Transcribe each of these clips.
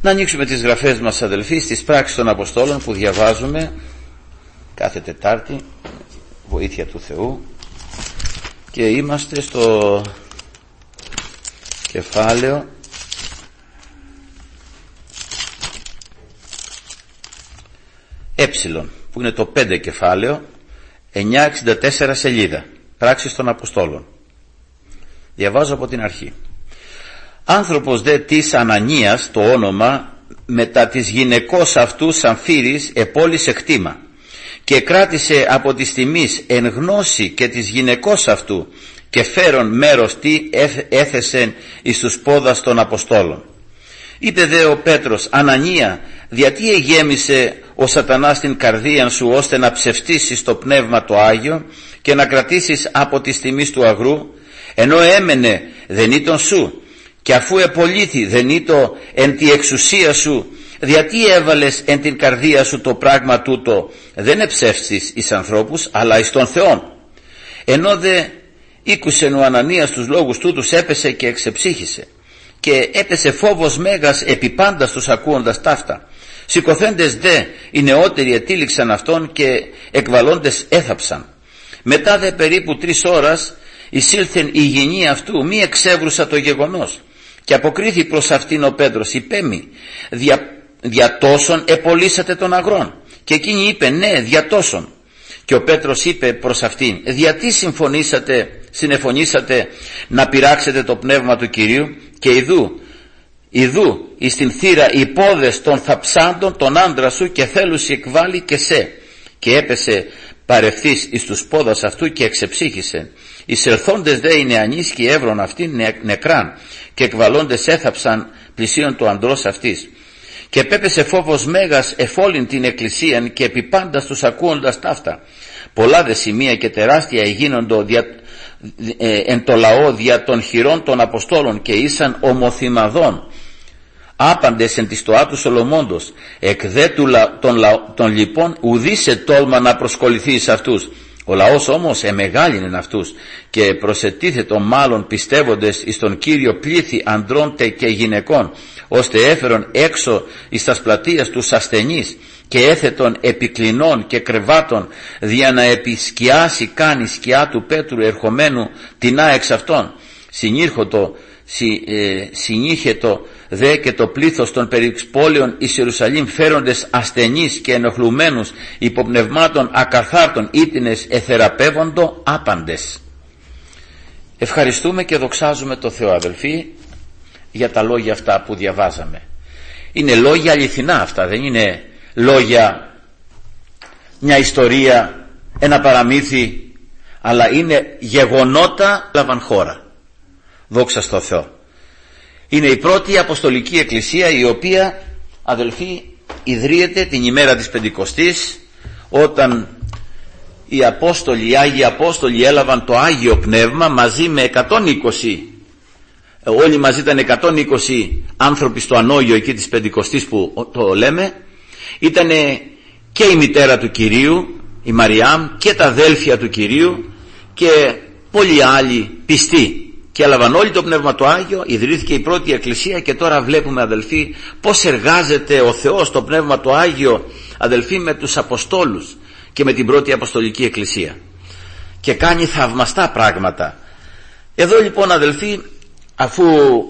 Να ανοίξουμε τις γραφές μας, αδελφοί, στις πράξεις των Αποστόλων που διαβάζουμε κάθε Τετάρτη, βοήθεια του Θεού, και είμαστε στο κεφάλαιο που είναι το 5 κεφάλαιο, 964 σελίδα, πράξεις των Αποστόλων. Διαβάζω από την αρχή. Άνθρωπος δε της Ανανίας το όνομα, μετά της γυναικός αυτού Σαμφύρης επόλυσε κτήμα και κράτησε από της τιμής εν γνώση και της γυναικός αυτού, και φέρον μέρος τι έθεσεν εις τους πόδας των Αποστόλων. Είπε δε ο Πέτρος: Ανανία, γιατί εγέμισε ο σατανάς την καρδίαν σου, ώστε να ψευστήσεις το πνεύμα το Άγιο και να κρατήσεις από της τιμής του αγρού, ενώ έμενε δεν ήταν σου, και αφού επολύθη δεν ήτο εν τη εξουσία σου, γιατί έβαλες εν την καρδία σου το πράγμα τούτο, δεν εψεύσεις εις ανθρώπους αλλά εις τον Θεόν. Ενώ δε ήκουσεν ο Ανανίας τους λόγους τούτους, έπεσε και εξεψύχησε, και έπεσε φόβος μέγας επί πάντας τους ακούοντας ταύτα. Σηκωθέντες δε οι νεότεροι ετήληξαν αυτόν και εκβαλώντες έθαψαν. Μετά δε περίπου 3 ώρας εισήλθεν η γυνή αυτού, μη εξεύρουσα το γεγονός, και αποκρίθη προς αυτήν ο Πέτρος: υπέμι, δια τόσον επολύσατε τον αγρόν? Και εκείνη είπε: ναι, δια τόσον. Και ο Πέτρος είπε προς αυτήν: γιατί συνεφωνήσατε να πειράξετε το πνεύμα του Κυρίου? Και ιδού εις την θύρα οι πόδες των θαψάντων τον άντρα σου, και θέλουσι εκβάλει και σε. Και έπεσε παρευθύς εις τους πόδας αυτού και εξεψύχησε. Εισελθόντες δε οι νεανείς και έβρον αυτήν νεκράν, και εκβαλώντες έθαψαν πλησίον του αντρός αυτής. Και επέπεσε φόβος μέγας εφόλην την εκκλησίαν και επί πάντας τους ακούοντας ταύτα. Πολλά δε σημεία και τεράστια εγίνοντο εν το λαό δια των χειρών των Αποστόλων, και ήσαν ομοθυμαδών άπαντες εν τη στοά του Σολομώντος. Εκ δε των λοιπόν ουδής ετόλμα να προσκοληθεί εις αυτούς. Ο λαός όμως εμεγάλινεν αυτούς, και προσετίθετο μάλλον πιστεύοντες εις τον Κύριο πλήθη ανδρών και γυναικών, ώστε έφερον έξω εις τας πλατείας τους ασθενείς, και έθετον επικλινών και κρεβάτων, δια να επισκιάσει καν η σκιά του Πέτρου ερχομένου τεινά εξ αυτών. Συνήχετο δε και το πλήθος των περιπόλαιων εις Ιερουσαλήμ, φέροντες ασθενείς και ενοχλουμένους υποπνευμάτων ακαθάρτων ήτινες εθεραπεύοντο άπαντες. Ευχαριστούμε και δοξάζουμε το Θεό, αδελφοί, για τα λόγια αυτά που διαβάζαμε. Είναι λόγια αληθινά αυτά, δεν είναι λόγια μια ιστορία, ένα παραμύθι, αλλά είναι γεγονότα λάβαν χώρα. Δόξα στο Θεό. Είναι η πρώτη Αποστολική Εκκλησία, η οποία, αδελφοί, ιδρύεται την ημέρα της Πεντηκοστής, όταν οι Άγιοι Απόστολοι έλαβαν το Άγιο Πνεύμα μαζί με 120, όλοι μαζί ήταν 120 άνθρωποι στο ανώγειο εκεί της Πεντηκοστής που το λέμε. Ήταν και η μητέρα του Κυρίου, η Μαριάμ, και τα αδέλφια του Κυρίου και πολλοί άλλοι πιστοί, και έλαβαν όλοι το Πνεύμα το Άγιο. Ιδρύθηκε η πρώτη Εκκλησία, και τώρα βλέπουμε, αδελφοί, πως εργάζεται ο Θεός το Πνεύμα το Άγιο, αδελφοί, με τους Αποστόλους και με την πρώτη Αποστολική Εκκλησία, και κάνει θαυμαστά πράγματα. Εδώ λοιπόν, αδελφοί, αφού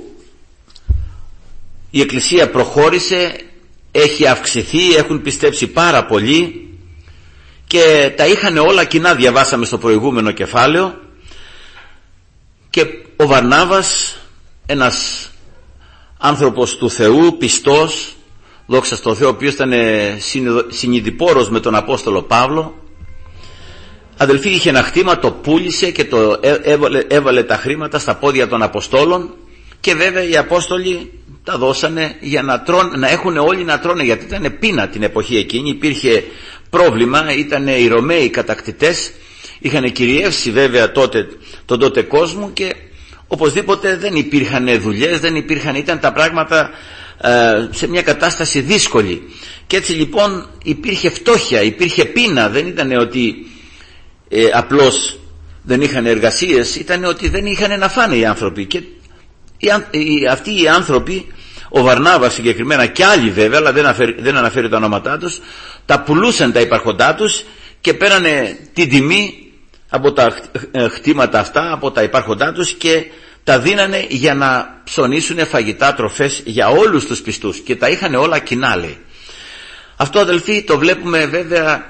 η Εκκλησία προχώρησε, έχει αυξηθεί, έχουν πιστέψει πάρα πολλοί, και τα είχαν όλα κοινά, διαβάσαμε στο προηγούμενο κεφάλαιο. Και ο Βαρνάβας, ένας άνθρωπος του Θεού, πιστός, δόξα στο Θεό, ο οποίος ήταν συνειδηπόρος με τον Απόστολο Παύλο, αδελφοί, είχε ένα χτήμα, το πούλησε και το έβαλε τα χρήματα στα πόδια των Αποστόλων, και βέβαια οι Απόστολοι τα δώσανε για να έχουν όλοι να τρώνε, γιατί ήταν πείνα την εποχή εκείνη, υπήρχε πρόβλημα, ήταν οι Ρωμαίοι κατακτητές, είχαν κυριεύσει βέβαια τον τότε κόσμο, και οπωσδήποτε δεν υπήρχαν δουλειές, ήταν τα πράγματα σε μια κατάσταση δύσκολη, και έτσι λοιπόν υπήρχε φτώχεια, υπήρχε πείνα. Δεν ήταν ότι απλώς δεν είχαν εργασίες, ήταν ότι δεν είχαν να φάνε οι άνθρωποι, και αυτοί οι άνθρωποι ο Βαρνάβας συγκεκριμένα και άλλοι βέβαια, αλλά δεν αναφέρει τα ονόματά τους, τα πουλούσαν τα υπάρχοντά τους και πέρανε την τιμή από τα χτήματα αυτά, από τα υπάρχοντά τους, και τα δίνανε για να ψωνίσουν φαγητά, τροφές για όλους τους πιστούς, και τα είχαν όλα κοινά, λέει. Αυτό, αδελφοί, το βλέπουμε βέβαια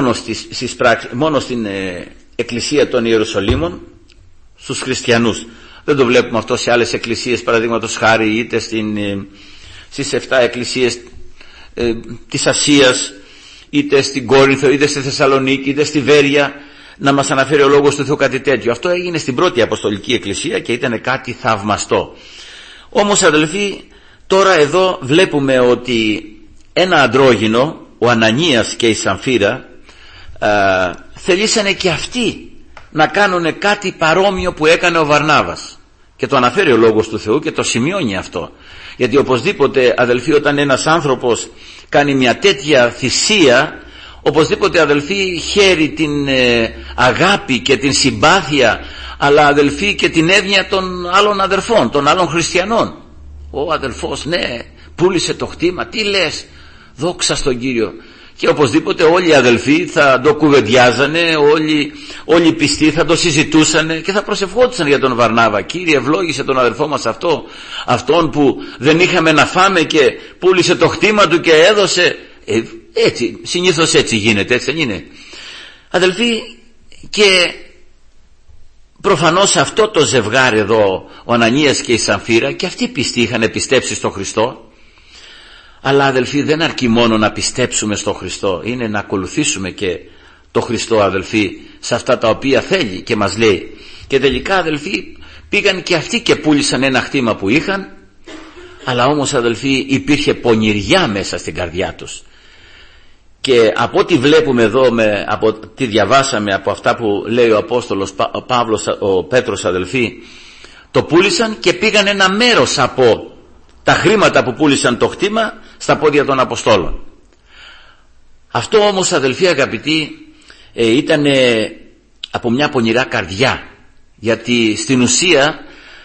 μόνο στην εκκλησία των Ιεροσολύμων, στους χριστιανούς. Δεν το βλέπουμε αυτό σε άλλες εκκλησίες, παραδείγματος χάρη, είτε στις 7 εκκλησίες της Ασίας, είτε στην Κόρινθο, είτε στη Θεσσαλονίκη, είτε στη Βέρεια, να μας αναφέρει ο Λόγος του Θεού κάτι τέτοιο. Αυτό έγινε στην πρώτη Αποστολική Εκκλησία και ήταν κάτι θαυμαστό. Όμως, αδελφοί, τώρα εδώ βλέπουμε ότι ένα αντρόγυνο, ο Ανανίας και η Σαμφίρα, θελήσανε και αυτοί να κάνουν κάτι παρόμοιο που έκανε ο Βαρνάβας, και το αναφέρει ο Λόγος του Θεού και το σημειώνει αυτό. Γιατί οπωσδήποτε, αδελφοί, όταν ένας άνθρωπος κάνει μια τέτοια θυσία, οπωσδήποτε, αδελφοί, χαίρει την αγάπη και την συμπάθεια, αλλά, αδελφοί, και την εύνοια των άλλων αδερφών, των άλλων χριστιανών. Ο αδελφός, ναι, πούλησε το χτήμα, τι λες, δόξα στον Κύριο. Και οπωσδήποτε όλοι οι αδελφοί θα το κουβεντιάζανε, όλοι οι πιστοί θα το συζητούσανε και θα προσευχόντουσαν για τον Βαρνάβα. Κύριε, ευλόγησε τον αδελφό μας αυτόν που δεν είχαμε να φάμε και πούλησε το χτήμα του και έδωσε. Έτσι, συνήθως έτσι γίνεται, έτσι δεν είναι, αδελφοί? Και προφανώς αυτό το ζευγάρι εδώ, ο Ανανίας και η Σαμφίρα, και αυτοί πιστοί είχαν πιστέψει στον Χριστό. Αλλά, αδελφοί, δεν αρκεί μόνο να πιστέψουμε στον Χριστό, είναι να ακολουθήσουμε και το Χριστό, αδελφοί, σε αυτά τα οποία θέλει και μας λέει. Και τελικά, αδελφοί, πήγαν και αυτοί και πούλησαν ένα χτήμα που είχαν, αλλά όμως, αδελφοί, υπήρχε πονηριά μέσα στην καρδιά τους. Και από ό,τι βλέπουμε εδώ, από τι διαβάσαμε, από αυτά που λέει ο Απόστολος ο Πέτρος, αδελφοί, το πούλησαν και πήγαν ένα μέρος από τα χρήματα που πούλησαν το χτήμα στα πόδια των Αποστόλων. Αυτό όμως, αδελφοί αγαπητοί, ήταν από μια πονηρά καρδιά, γιατί στην ουσία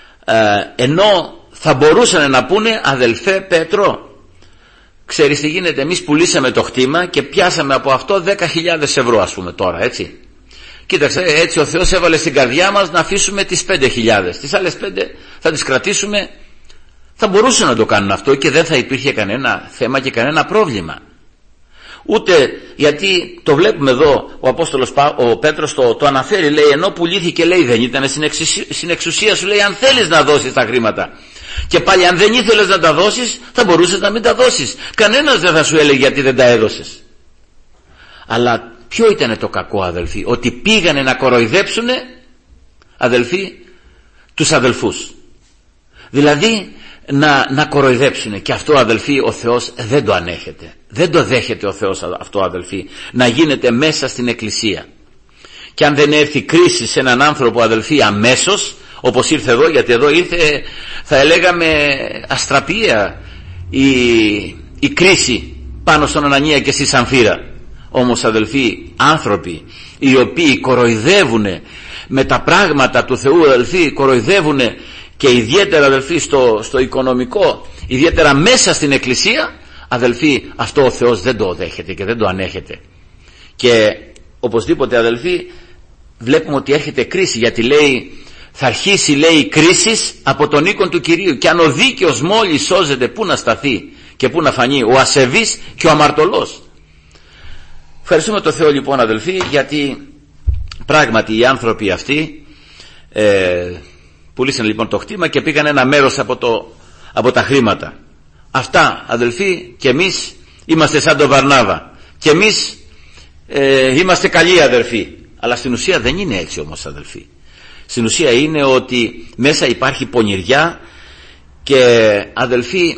ενώ θα μπορούσαν να πούνε, αδελφέ Πέτρο, ξέρεις τι γίνεται, εμείς πουλήσαμε το χτήμα και πιάσαμε από αυτό 10.000 ευρώ, ας πούμε, τώρα, έτσι. Κοίταξε, έτσι ο Θεός έβαλε στην καρδιά μας να αφήσουμε τις 5.000, τις άλλες 5 θα τις κρατήσουμε. Θα μπορούσαν να το κάνουν αυτό και δεν θα υπήρχε κανένα θέμα και κανένα πρόβλημα. Ούτε, γιατί το βλέπουμε εδώ, ο Απόστολος ο Πέτρος το αναφέρει, λέει, ενώ πουλήθηκε, λέει, δεν ήταν στην εξουσία σου, λέει, αν θέλεις να δώσεις τα χρήματα. Και πάλι, αν δεν ήθελες να τα δώσεις, θα μπορούσες να μην τα δώσεις. Κανένας δεν θα σου έλεγε γιατί δεν τα έδωσες. Αλλά ποιο ήταν το κακό, αδελφοί? Ότι πήγανε να κοροϊδέψουνε, αδελφοί, τους αδελφούς. Δηλαδή να κοροϊδέψουνε. Και αυτό, αδελφοί, ο Θεός δεν το ανέχεται. Δεν το δέχεται ο Θεός αυτό, αδελφοί, να γίνεται μέσα στην εκκλησία. Και αν δεν έρθει κρίση σε έναν άνθρωπο, αδελφοί, αμέσως, όπως ήρθε εδώ, γιατί εδώ ήρθε, θα έλεγαμε, αστραπία η κρίση πάνω στον Ανανία και στη Σαμφίρα. Όμως, αδελφοί, άνθρωποι οι οποίοι κοροϊδεύουν με τα πράγματα του Θεού, αδελφοί, κοροϊδεύουν και ιδιαίτερα, αδελφοί, στο οικονομικό, ιδιαίτερα μέσα στην εκκλησία, αδελφοί, αυτό ο Θεός δεν το δέχεται και δεν το ανέχεται. Και οπωσδήποτε, αδελφοί, βλέπουμε ότι έρχεται κρίση, γιατί λέει, θα αρχίσει, λέει, κρίσεις από τον οίκον του Κυρίου, και αν ο δίκαιος μόλις σώζεται, πού να σταθεί και πού να φανεί? Ο ασεβής και ο αμαρτωλός. Ευχαριστούμε τον Θεό, λοιπόν, αδελφοί, γιατί πράγματι οι άνθρωποι αυτοί πουλήσαν, λοιπόν, το χτήμα και πήγαν ένα μέρος από τα χρήματα. Αυτά, αδελφοί, και εμείς είμαστε σαν τον Βαρνάβα, και εμείς είμαστε καλοί, αδελφοί. Αλλά στην ουσία δεν είναι έτσι όμως, αδελφοί. Στην ουσία είναι ότι μέσα υπάρχει πονηριά και, αδελφοί,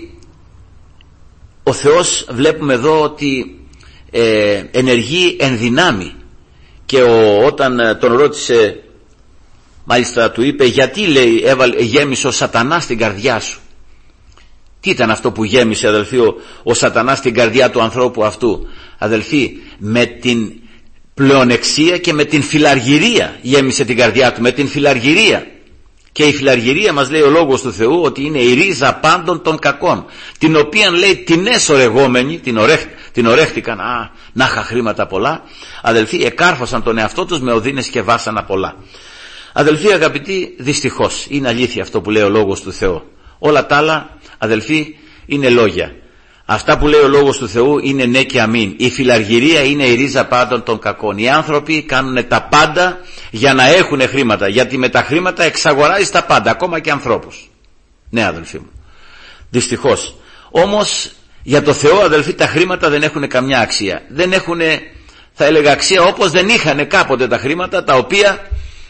ο Θεός βλέπουμε εδώ ότι ενεργεί εν δυνάμει. Και όταν τον ρώτησε, μάλιστα του είπε, γιατί, λέει, γέμισε ο σατανάς την καρδιά σου? Τι ήταν αυτό που γέμισε, αδελφοί, ο σατανάς την καρδιά του ανθρώπου αυτού? Αδελφοί, με την πλεονεξία και με την φιλαργυρία γέμισε την καρδιά του, με την φιλαργυρία. Και η φιλαργυρία, μας λέει ο Λόγος του Θεού, ότι είναι η ρίζα πάντων των κακών, την οποία, λέει, την έσορεγόμενοι, την ορέχτηκαν, να είχα χρήματα πολλά, αδελφοί, εκάρφωσαν τον εαυτό τους με οδύνες και βάσανα πολλά. Αδελφοί αγαπητοί, δυστυχώς είναι αλήθεια αυτό που λέει ο Λόγος του Θεού. Όλα τα άλλα, αδελφοί, είναι λόγια. Αυτά που λέει ο Λόγος του Θεού είναι ναι και αμήν. Η φιλαργυρία είναι η ρίζα πάντων των κακών. Οι άνθρωποι κάνουν τα πάντα για να έχουν χρήματα, γιατί με τα χρήματα εξαγοράζεις τα πάντα, ακόμα και ανθρώπους. Ναι, αδελφοί μου, δυστυχώς. Όμως για το Θεό, αδελφοί, τα χρήματα δεν έχουν καμιά αξία. Δεν έχουν, θα έλεγα, αξία όπως δεν είχαν κάποτε τα χρήματα, τα οποία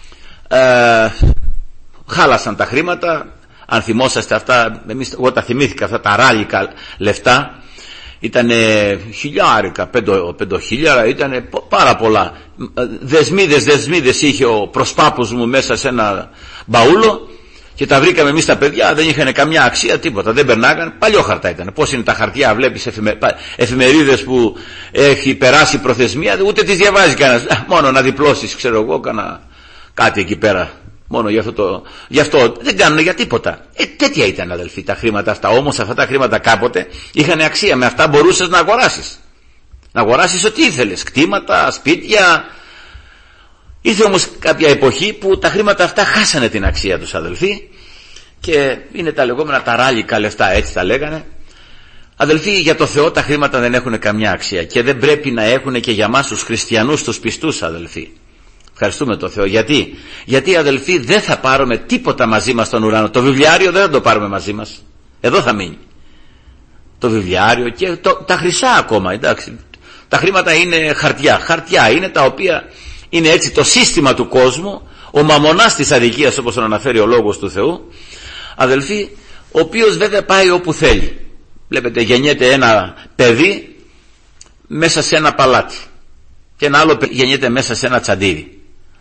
χάλασαν τα χρήματα. Αν θυμόσαστε αυτά, εγώ τα θυμήθηκα αυτά τα ράλικα λεφτά, ήτανε χιλιάρικα, 5.000, ήτανε πάρα πολλά. Δεσμίδες είχε ο προσπάπους μου μέσα σε ένα μπαούλο και τα βρήκαμε εμείς τα παιδιά, δεν είχαν καμιά αξία, τίποτα, δεν περνάγαν, παλιόχαρτα ήταν. Πώς είναι τα χαρτιά, βλέπεις εφημερίδες που έχει περάσει προθεσμία, ούτε τις διαβάζει κανένας, μόνο να διπλώσεις, ξέρω εγώ, κάτι εκεί πέρα. Μόνο γι' αυτό δεν κάνουν για τίποτα. Τέτοια ήταν, αδελφοί, τα χρήματα αυτά. Όμως αυτά τα χρήματα κάποτε είχαν αξία. Με αυτά μπορούσες να αγοράσεις. Να αγοράσεις ό,τι ήθελες. Κτήματα, σπίτια. Ήρθε όμως κάποια εποχή που τα χρήματα αυτά χάσανε την αξία τους, αδελφοί. Και είναι τα λεγόμενα τα ράλικα λεφτά, έτσι τα λέγανε. Αδελφοί, για το Θεό τα χρήματα δεν έχουν καμιά αξία. Και δεν πρέπει να έχουν και για μας τους χριστιανούς, τους πιστούς, αδελφοί. Ευχαριστούμε τον Θεό. Γιατί, αδελφοί, δεν θα πάρουμε τίποτα μαζί μας στον ουρανό. Το βιβλιάριο δεν θα το πάρουμε μαζί μας. Εδώ θα μείνει το βιβλιάριο και τα χρυσά ακόμα, εντάξει. Τα χρήματα είναι χαρτιά είναι, τα οποία είναι έτσι το σύστημα του κόσμου, ο μαμωνάς της αδικίας, όπως τον αναφέρει ο Λόγος του Θεού, αδελφοί, ο οποίος βέβαια πάει όπου θέλει. Βλέπετε, γεννιέται ένα παιδί μέσα σε ένα παλάτι και ένα άλλο γεννιέται μέσα σε ένα τσαντήρι.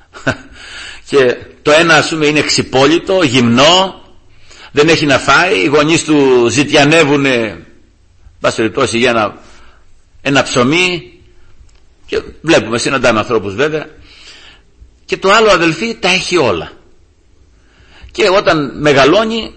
Και το ένα, ας πούμε, είναι ξυπόλυτο, γυμνό, δεν έχει να φάει, οι γονείς του ζητιανεύουνε, πάση περιπτώσει, για ένα ψωμί, και βλέπουμε, συναντάμε ανθρώπους βέβαια, και το άλλο, αδελφοί, τα έχει όλα. Και όταν μεγαλώνει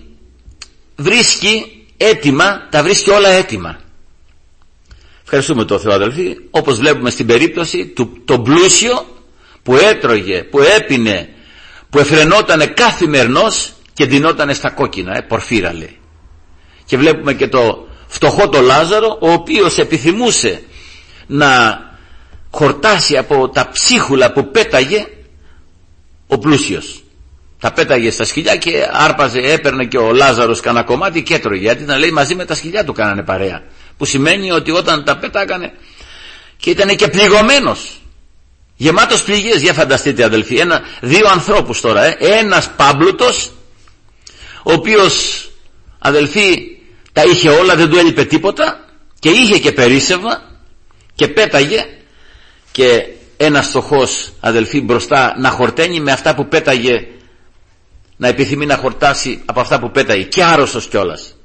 βρίσκει έτοιμα, τα βρίσκει όλα έτοιμα. Ευχαριστούμε τον Θεό, αδελφοί, όπως βλέπουμε στην περίπτωση του το πλούσιο που έτρωγε, που έπινε, που εφρενότανε καθημερινώς και ντυνότανε στα κόκκινα, πορφύρα λέει. Και βλέπουμε και το φτωχό το Λάζαρο, ο οποίος επιθυμούσε να χορτάσει από τα ψίχουλα που πέταγε ο πλούσιος. Τα πέταγε στα σκυλιά και άρπαζε, έπαιρνε και ο Λάζαρος κανένα κομμάτι και έτρωγε, γιατί να λέει μαζί με τα σκυλιά του κάνανε παρέα, που σημαίνει ότι όταν τα πέταγανε, και ήταν και πληγωμένος, γεμάτος πληγές. Για φανταστείτε, αδελφοί, δύο ανθρώπους τώρα, ένας πάμπλουτος, ο οποίος, αδελφοί, τα είχε όλα, δεν του έλειπε τίποτα, και είχε και περίσσευμα και πέταγε, και ένας φτωχός, αδελφοί, μπροστά να χορταίνει με αυτά που πέταγε, να επιθυμεί να χορτάσει από αυτά που πέταγε, και άρρωστος κιόλας.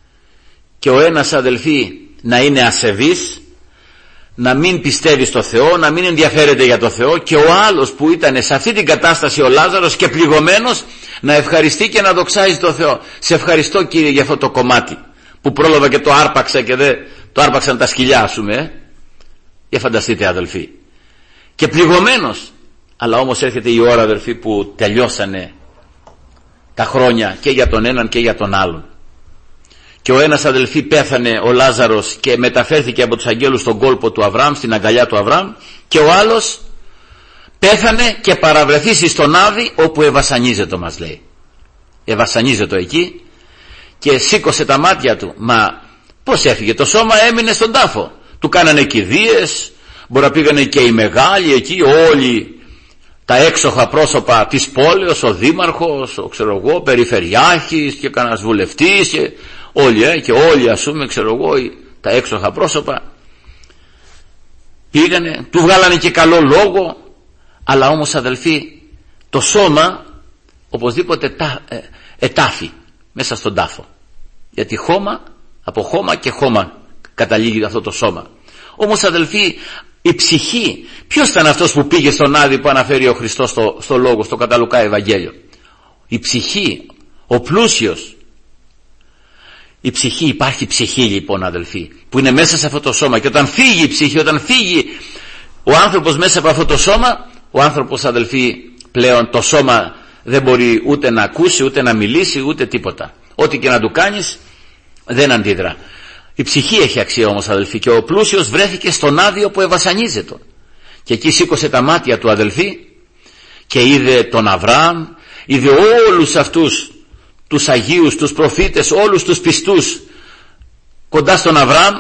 Και ο ένας, αδελφοί, να είναι ασεβής, να μην πιστεύει στο Θεό, να μην ενδιαφέρεται για το Θεό, και ο άλλος που ήταν σε αυτή την κατάσταση, ο Λάζαρος, και πληγωμένος, να ευχαριστεί και να δοξάζει το Θεό. Σε ευχαριστώ, Κύριε, για αυτό το κομμάτι που πρόλαβα και το άρπαξα και δεν το άρπαξαν τα σκυλιά, ας πούμε. Για φανταστείτε, αδελφοί. Και πληγωμένος. Αλλά όμως έρχεται η ώρα, αδελφοί, που τελειώσανε τα χρόνια και για τον έναν και για τον άλλον. Και ο ένας, αδελφοί, πέθανε, ο Λάζαρος, και μεταφέρθηκε από τους αγγέλους στον κόλπο του Αβραάμ, στην αγκαλιά του Αβραάμ, και ο άλλος πέθανε και παραβρεθήσει στον Άδη, όπου ευασανίζεται, μας λέει. Ευασανίζεται εκεί και σήκωσε τα μάτια του. Μα πώς έφυγε? Το σώμα έμεινε στον τάφο. Του κάνανε κηδείες, μπορεί να πήγανε και οι μεγάλοι εκεί, όλοι τα έξοχα πρόσωπα της πόλεως, ο δήμαρχος, ο περιφερειάρχης και κανένας βουλευτής και όλοι, ας πούμε, τα έξοχα πρόσωπα πήγανε, του βγάλανε και καλό λόγο, αλλά όμως, αδελφοί, το σώμα οπωσδήποτε ετάφει μέσα στον τάφο, γιατί από χώμα και χώμα καταλήγει αυτό το σώμα. Όμως, αδελφοί, η ψυχή, ποιος ήταν αυτός που πήγε στον Άδη που αναφέρει ο Χριστός στο λόγο, στο κατά Λουκά Ευαγγέλιο? η ψυχή, ο πλούσιος. Η ψυχή, υπάρχει ψυχή λοιπόν αδελφοί, που είναι μέσα σε αυτό το σώμα, και όταν φύγει η ψυχή, όταν φύγει ο άνθρωπος μέσα από αυτό το σώμα, ο άνθρωπος αδελφοί πλέον το σώμα δεν μπορεί ούτε να ακούσει, ούτε να μιλήσει, ούτε τίποτα. Ό,τι και να του κάνεις δεν αντίδρα. Η ψυχή έχει αξία όμως αδελφοί, και ο πλούσιος βρέθηκε στον άδειο που ευασανίζεται, και εκεί σήκωσε τα μάτια του αδελφοί και είδε τον Αβραάμ, είδε όλους αυτούς τους Αγίους, τους προφήτες, όλους τους πιστούς κοντά στον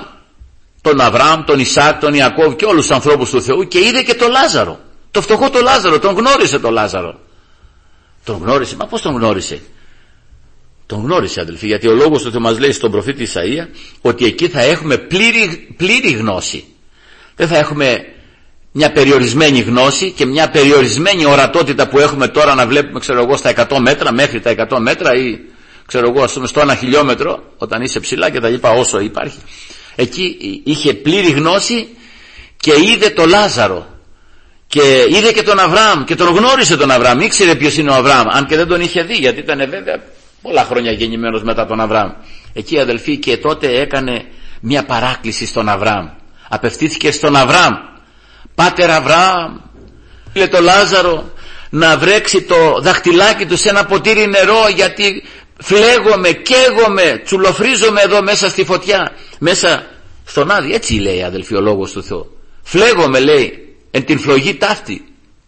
Αβραάμ, τον Ισάκ, τον Ιακώβ και όλους τους ανθρώπους του Θεού, και είδε και τον Λάζαρο, το φτωχό τον Λάζαρο, τον γνώρισε τον Λάζαρο. Τον γνώρισε, μα πώς τον γνώρισε? Τον γνώρισε αδελφοί, γιατί ο λόγος του Θεού μας λέει στον προφήτη Ισαΐα ότι εκεί θα έχουμε πλήρη γνώση. Δεν θα έχουμε μια περιορισμένη γνώση και μια περιορισμένη ορατότητα που έχουμε τώρα, να βλέπουμε ξέρω εγώ στα 100 μέτρα, μέχρι τα 100 μέτρα, ή ξέρω εγώ ας πούμε στο 1 χιλιόμετρο όταν είσαι ψηλά και τα λοιπά, όσο υπάρχει. Εκεί είχε πλήρη γνώση και είδε τον Λάζαρο και είδε και τον Αβραάμ και τον γνώρισε τον Αβραάμ. Ήξερε ποιος είναι ο Αβραάμ, αν και δεν τον είχε δει, γιατί ήταν βέβαια πολλά χρόνια γεννημένος μετά τον Αβραάμ. Εκεί αδελφοί, και τότε έκανε μια παράκληση στον Αβραάμ, απευθύνθηκε στον Αβραάμ: Πάτερ Αβραάμ, λέει το Λάζαρο να βρέξει το δαχτυλάκι του σε ένα ποτήρι νερό, γιατί φλέγομαι, καίγομαι, τσουλοφρίζομαι εδώ μέσα στη φωτιά, μέσα στον άδειο. Έτσι λέει αδελφοί ο λόγος του Θεού. Φλέγομαι, λέει, εν την φλογή ταύτη.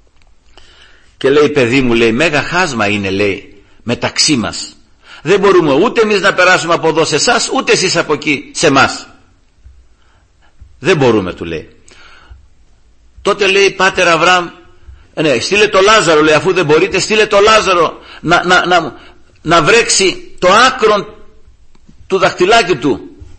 Και λέει, παιδί μου, λέει, μέγα χάσμα είναι, λέει, μεταξύ μας. Δεν μπορούμε ούτε εμείς να περάσουμε από εδώ σε εσάς, ούτε εσείς από εκεί σε εμάς. Δεν μπορούμε, του λέει. Τότε λέει, Πάτερ Αβραάμ, ναι, στείλε το Λάζαρο, λέει, αφού δεν μπορείτε, στείλε το Λάζαρο να βρέξει το άκρο του δαχτυλάκι του.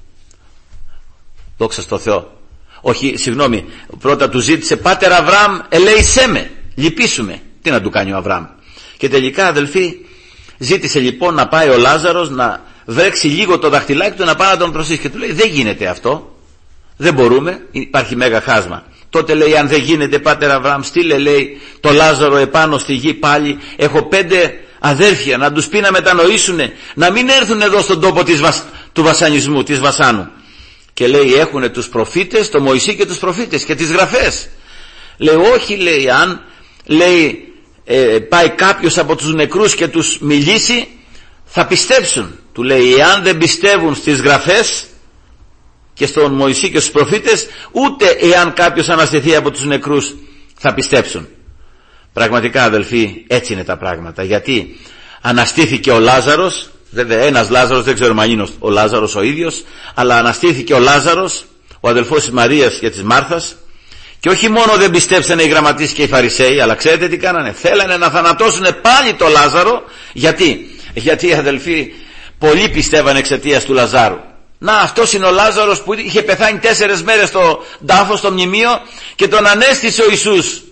Δόξα στο Θεό. Όχι, συγγνώμη, πρώτα του ζήτησε, Πάτερ Αβραάμ, ελέησέ με, λυπήσουμε. Τι να του κάνει ο Αβραάμ? Και τελικά αδελφοί, ζήτησε λοιπόν να πάει ο Λάζαρος να βρέξει λίγο το δαχτυλάκι του, να πάει να τον προσύσει. Και του λέει, δεν γίνεται αυτό, δεν μπορούμε, υπάρχει μέγα χάσμα. Τότε λέει, αν δεν γίνεται, Πάτερ Αβραάμ, στείλε, λέει, το Λάζαρο επάνω στη γη πάλι. Έχω 5 αδέρφια, να τους πει να μετανοήσουν, να μην έρθουν εδώ στον τόπο του βασανισμού, της βασάνου. Και λέει, έχουνε τους προφήτες, το Μωυσή και τους προφήτες και τις γραφές. Λέει, όχι, λέει, αν λέει πάει κάποιος από τους νεκρούς και τους μιλήσει, θα πιστέψουν. Του λέει, εάν δεν πιστεύουν στις γραφές και στον Μωυσή και στους προφήτες, ούτε εάν κάποιος αναστηθεί από τους νεκρούς θα πιστέψουν. Πραγματικά αδελφοί, έτσι είναι τα πράγματα, γιατί αναστήθηκε ο Λάζαρος, βέβαια ένας Λάζαρος, δεν ξέρουμε αν είναι ο Λάζαρος ο ίδιος, αλλά αναστήθηκε ο Λάζαρος, ο αδελφός της Μαρίας και της Μάρθας, και όχι μόνο δεν πιστέψανε οι γραμματείς και οι Φαρισαίοι, αλλά ξέρετε τι κάνανε? Θέλανε να θανατώσουν πάλι το Λάζαρο. Γιατί αδελφοί, πολλοί πιστεύανε εξαιτίας του Λαζάρου. Να, αυτός είναι ο Λάζαρος που είχε πεθάνει 4 μέρες στο τάφο, στο μνημείο, και τον ανέστησε ο Ιησούς.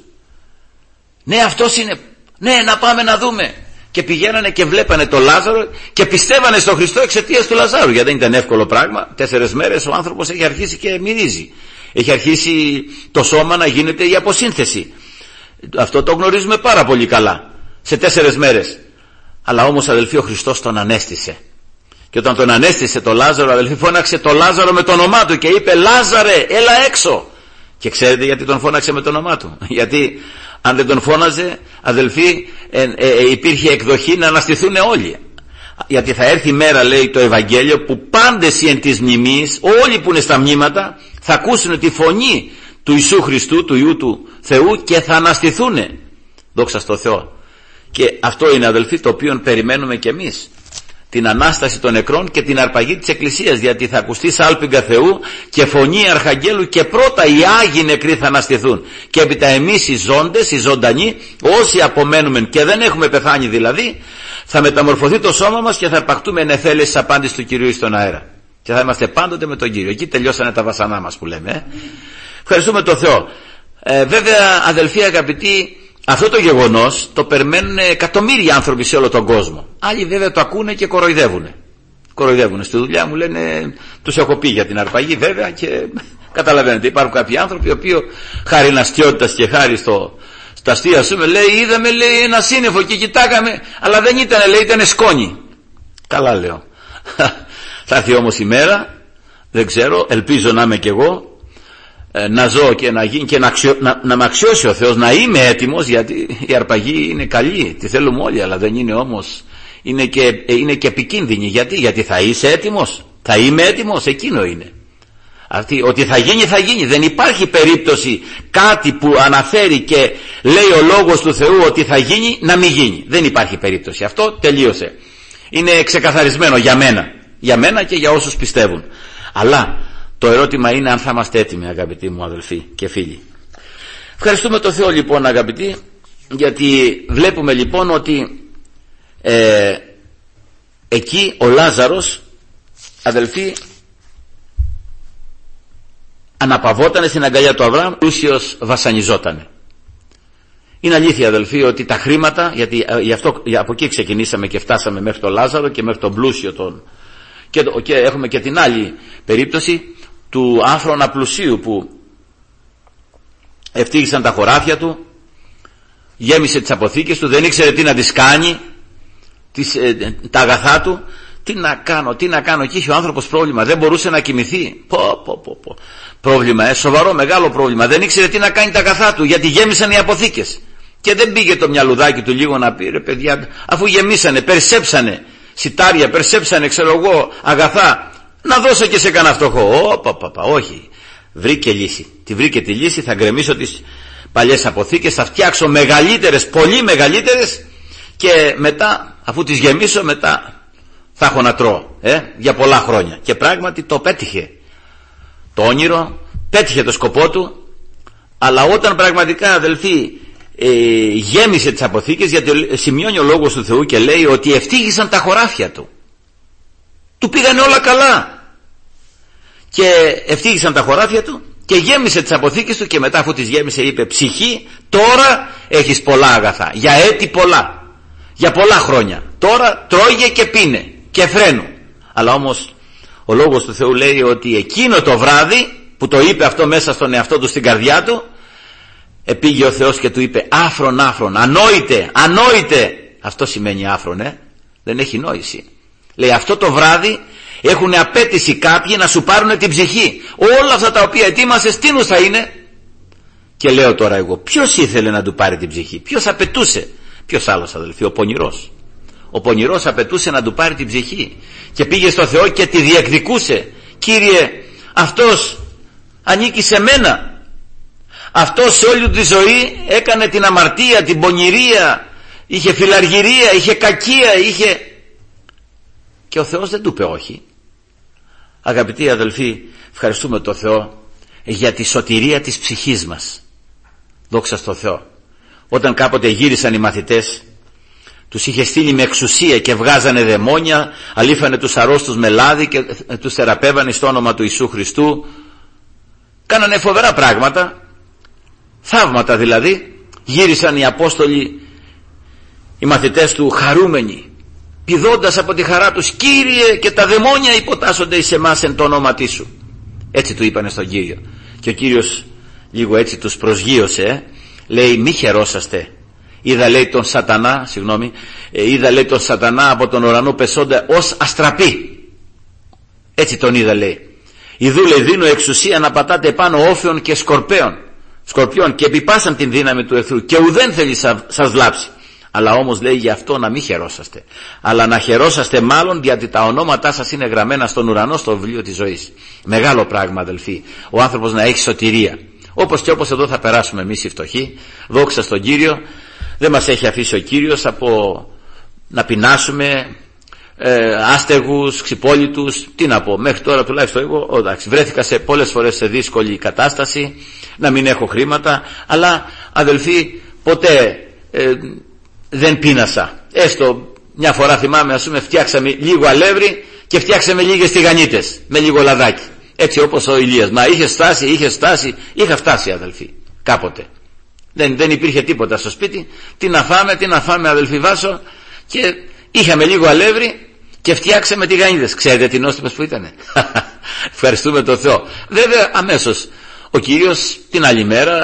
Ναι, αυτός είναι. Ναι, να πάμε να δούμε. Και πηγαίνανε και βλέπανε το Λάζαρο και πιστεύανε στον Χριστό εξαιτίας του Λαζάρου, γιατί δεν ήταν εύκολο πράγμα. 4 μέρες ο άνθρωπος έχει αρχίσει και μυρίζει. Έχει αρχίσει το σώμα να γίνεται η αποσύνθεση. Αυτό το γνωρίζουμε πάρα πολύ καλά. Σε 4 μέρες. Αλλά όμως αδελφοί, ο Χριστός τον ανέστησε. Και όταν τον ανέστησε το Λάζαρο, αδελφοί, φώναξε το Λάζαρο με το όνομά του και είπε, Λάζαρε, έλα έξω. Και ξέρετε γιατί τον φώναξε με το όνομά του? Γιατί αν δεν τον φώναζε, αδελφοί, υπήρχε εκδοχή να αναστηθούν όλοι. Γιατί θα έρθει η μέρα, λέει το Ευαγγέλιο, που πάντες οι εν της μνημής, όλοι που είναι στα μνήματα, θα ακούσουν τη φωνή του Ιησού Χριστού, του Υιού του Θεού, και θα αναστηθούν. Δόξα στο Θεό. Και αυτό είναι, αδελφοί, το οποίο περιμένουμε κι εμείς. Την Ανάσταση των νεκρών και την αρπαγή της Εκκλησίας, γιατί θα ακουστεί σάλπιγγα Θεού και φωνή Αρχαγγέλου, και πρώτα οι Άγιοι νεκροί θα αναστηθούν, και έπειτα εμείς οι ζώντες, οι ζωντανοί, όσοι απομένουμε και δεν έχουμε πεθάνει δηλαδή, θα μεταμορφωθεί το σώμα μας και θα αρπαχτούμε εν εθέλεση απάντηση του Κυρίου στον αέρα, και θα είμαστε πάντοτε με τον Κύριο. Εκεί τελειώσανε τα βασανά μας που λέμε. Ευχαριστούμε τον Θεό. Βέβαια αδελφοί αγαπητοί, αυτό το γεγονός το περιμένουν εκατομμύρια άνθρωποι σε όλο τον κόσμο. Άλλοι βέβαια το ακούνε και κοροϊδεύουν. Στη δουλειά μου λένε, τους έχω πει για την αρπαγή βέβαια, και καταλαβαίνετε, υπάρχουν κάποιοι άνθρωποι οι οποίοι χάρη αστιότητας και χάρη Στα αστεία, ας πούμε, λέει, είδαμε, λέει, ένα σύννεφο και κοιτάγαμε, αλλά δεν ήταν, λέει, ήταν σκόνη. Καλά, λέω. Θα έρθει όμως η μέρα, δεν ξέρω, ελπίζω να είμαι κι εγώ, να ζω και να γίνει και να με αξιώσει ο Θεός, να είμαι έτοιμος, γιατί η αρπαγή είναι καλή, τη θέλουμε όλοι, αλλά δεν είναι όμως, είναι και επικίνδυνη. Γιατί θα είσαι έτοιμος, θα είμαι έτοιμος, εκείνο είναι. Ότι θα γίνει, θα γίνει. Δεν υπάρχει περίπτωση κάτι που αναφέρει και λέει ο λόγος του Θεού ότι θα γίνει να μην γίνει. Δεν υπάρχει περίπτωση. Αυτό τελείωσε. Είναι ξεκαθαρισμένο για μένα και για όσους πιστεύουν. Αλλά το ερώτημα είναι αν θα είμαστε έτοιμοι, αγαπητοί μου αδελφοί και φίλοι. Ευχαριστούμε τον Θεό λοιπόν, αγαπητοί, γιατί βλέπουμε λοιπόν ότι εκεί ο Λάζαρος, αδελφοί, αναπαυότανε στην αγκαλιά του Αβραάμ, πλούσιος βασανιζότανε. Είναι αλήθεια, αδελφοί, ότι τα χρήματα, γιατί από εκεί ξεκινήσαμε και φτάσαμε μέχρι τον Λάζαρο και μέχρι τον πλούσιο και έχουμε και την άλλη περίπτωση του άφρονα πλουσίου που ευτύχησαν τα χωράφια του, γέμισε τις αποθήκες του, δεν ήξερε τι να τις κάνει, τα αγαθά του. Τι να κάνω, και είχε ο άνθρωπος πρόβλημα, δεν μπορούσε να κοιμηθεί. Πρόβλημα, σοβαρό, μεγάλο πρόβλημα. Δεν ήξερε τι να κάνει τα αγαθά του, γιατί γέμισαν οι αποθήκες. Και δεν πήγε το μυαλουδάκι του λίγο να πει, ρε παιδιά, αφού γεμίσανε, περσέψανε σιτάρια, περσέψανε, ξέρω εγώ, αγαθά, να δώσω και σε κανένα φτωχό. Όχι. Βρήκε λύση. Τη βρήκε τη λύση, θα γκρεμίσω τις παλιές αποθήκες, θα φτιάξω μεγαλύτερες, πολύ μεγαλύτερες, και μετά, αφού τις γεμίσω, μετά θα έχω να τρώω για πολλά χρόνια. Και πράγματι το πέτυχε το όνειρο, πέτυχε το σκοπό του. Αλλά όταν πραγματικά, αδελφοί, γέμισε τις αποθήκες, γιατί σημειώνει ο λόγος του Θεού και λέει ότι ευτύχησαν τα χωράφια του πήγανε όλα καλά, και ευτύχησαν τα χωράφια του και γέμισε τις αποθήκες του, και μετά αφού τις γέμισε είπε, ψυχή, τώρα έχεις πολλά αγαθά, για έτη πολλά, για πολλά χρόνια, τώρα τρώγε και πίνε και φρένου. Αλλά όμως ο λόγος του Θεού λέει ότι εκείνο το βράδυ που το είπε αυτό μέσα στον εαυτό του, στην καρδιά του, επήγε ο Θεός και του είπε, άφρον, ανόητε. Αυτό σημαίνει άφρον, δεν έχει νόηση. Λέει, αυτό το βράδυ έχουν απέτηση κάποιοι να σου πάρουν την ψυχή. Όλα αυτά τα οποία ετοίμασες, τι νους θα είναι? Και λέω τώρα εγώ, ποιος ήθελε να του πάρει την ψυχή? Ποιος απαιτούσε? Ποιος άλλος, αδελφοί? Ο πονηρός. Ο πονηρός απαιτούσε να του πάρει την ψυχή και πήγε στο Θεό και τη διεκδικούσε. Κύριε, αυτός ανήκει σε μένα. Αυτός σε όλη τη ζωή έκανε την αμαρτία, την πονηρία, είχε φιλαργυρία, είχε κακία, και ο Θεός δεν του είπε όχι. Αγαπητοί αδελφοί, ευχαριστούμε τον Θεό για τη σωτηρία της ψυχής μας. Δόξα στο Θεό. Όταν κάποτε γύρισαν οι μαθητές, τους είχε στείλει με εξουσία και βγάζανε δαιμόνια, αλήφανε τους αρρώστους με λάδι και τους θεραπεύανε στο όνομα του Ιησού Χριστού. Κάνανε φοβερά πράγματα, θαύματα δηλαδή. Γύρισαν οι Απόστολοι, οι μαθητές του, χαρούμενοι, πηδώντας από τη χαρά τους, Κύριε, και τα δαιμόνια υποτάσσονται εις εμάς εν το όνόματί σου. Έτσι του είπανε στον Κύριο. Και ο Κύριος λίγο έτσι τους προσγείωσε, λέει, μη χαιρόσαστε. Είδα, λέει, τον Σατανά από τον ουρανό πεσόντα ως αστραπή. Έτσι τον είδα, λέει. Ιδού, λέει, δίνω εξουσία να πατάτε πάνω όφεων και σκορπιών, και επιπάσαν την δύναμη του εχθρού, και ουδέν θέλει σας βλάψει. Αλλά όμως, λέει, γι' αυτό να μην χαιρόσαστε, αλλά να χαιρόσαστε μάλλον, γιατί τα ονόματά σας είναι γραμμένα στον ουρανό, στο βιβλίο της ζωής. Μεγάλο πράγμα, αδελφοί, ο άνθρωπος να έχει σωτηρία. Όπως και όπως εδώ θα περάσουμε εμείς οι φτωχοί, δόξα στον Κύριο. Δεν μας έχει αφήσει ο Κύριος από να πεινάσουμε, άστεγους, ξυπόλυτους. Τι να πω, μέχρι τώρα τουλάχιστον εγώ, εντάξει, βρέθηκα σε πολλές φορές σε δύσκολη κατάσταση, να μην έχω χρήματα, αλλά αδελφοί, ποτέ δεν πείνασα. Έστω μια φορά θυμάμαι, ας πούμε, φτιάξαμε λίγο αλεύρι και φτιάξαμε λίγες τηγανίτες με λίγο λαδάκι, έτσι όπως ο Ηλίας. Μα είχα φτάσει αδελφοί κάποτε. Δεν υπήρχε τίποτα στο σπίτι. Τι να φάμε αδελφοί Βάσο, και είχαμε λίγο αλεύρι και φτιάξαμε τηγανίτες. Ξέρετε τι νόστιμες που ήτανε? Ευχαριστούμε τον Θεό. Βέβαια αμέσως ο Κύριος την άλλη μέρα